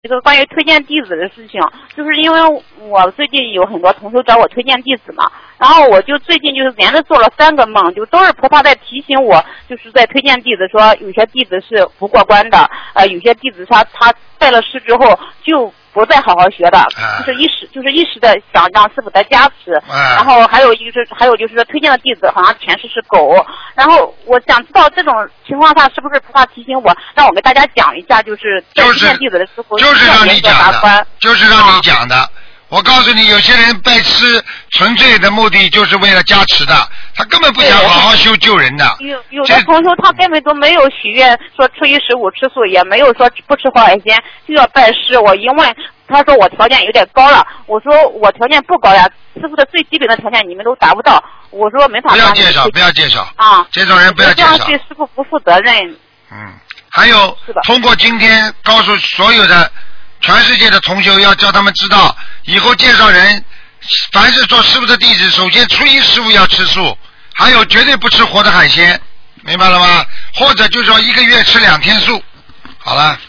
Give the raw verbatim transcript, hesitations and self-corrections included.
这个关于推荐弟子的事情，就是因为我最近有很多同学找我推荐弟子嘛，然后我就最近就是连着做了三个梦，就都是菩萨在提醒我，就是在推荐弟子说有些弟子是不过关的，呃，有些弟子他他拜了师之后就不再好好学的，就是一时就是一时的想让师傅的加持，然后还有就是还有就是说推荐的弟子好像前世是狗，然后我想知道这种情况下是不是菩萨提醒我，让我给大家讲一下，就是推荐弟子的师傅就是让你讲的，就是让你讲的。我告诉你，有些人拜师纯粹的目的就是为了加持的，他根本不想好好修救人的。 有有的同修他根本都没有许愿说初一十五吃素，也没有说不吃活海鲜，就要拜师。我一问，他说我条件有点高了，我说我条件不高呀，师傅的最基本的条件你们都达不到，我说没法。 不要介绍，不要介绍啊！ 这种人不要介绍， 这样对师傅不负责任。 嗯，还有通过今天告诉所有的全世界的同修，要叫他们知道，以后介绍人，凡是做师傅的弟子，首先初一十五要吃素，还有绝对不吃活的海鲜，明白了吗？或者就说一个月吃两天素，好了。